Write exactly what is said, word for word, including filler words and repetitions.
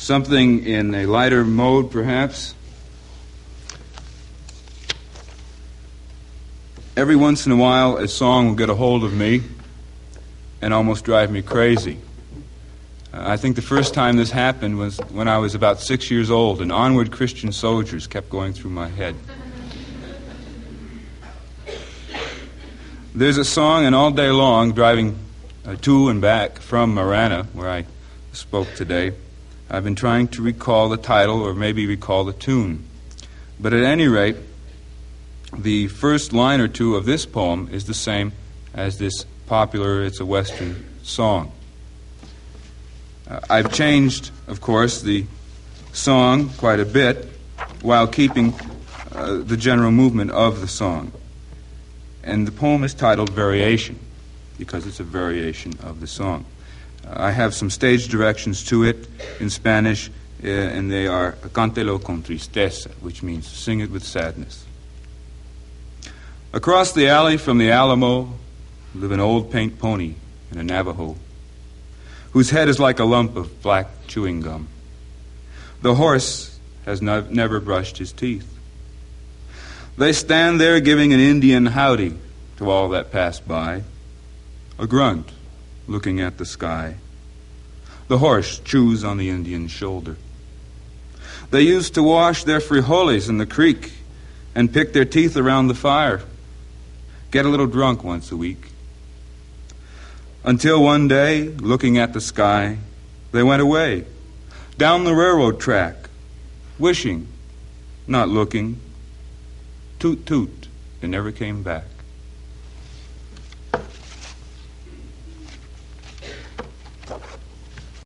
something in a lighter mode, perhaps. Every once in a while, a song will get a hold of me and almost drive me crazy. Uh, I think the first time this happened was when I was about six years old, and Onward Christian Soldiers kept going through my head. There's a song, and all day long, driving uh, to and back from Marana, where I spoke today, I've been trying to recall the title or maybe recall the tune. But at any rate, the first line or two of this poem is the same as this popular It's a Western song. Uh, I've changed, of course, the song quite a bit while keeping uh, the general movement of the song. And the poem is titled Variation, because it's a variation of the song. Uh, I have some stage directions to it in Spanish, uh, and they are Cántelo con tristeza, which means sing it with sadness. Across the alley from the Alamo live an old paint pony and a Navajo, whose head is like a lump of black chewing gum. The horse has no- never brushed his teeth. They stand there giving an Indian howdy to all that pass by, a grunt looking at the sky. The horse chews on the Indian's shoulder. They used to wash their frijoles in the creek and pick their teeth around the fire, get a little drunk once a week. Until one day, looking at the sky, they went away, down the railroad track, wishing, not looking. Toot, toot, they never came back.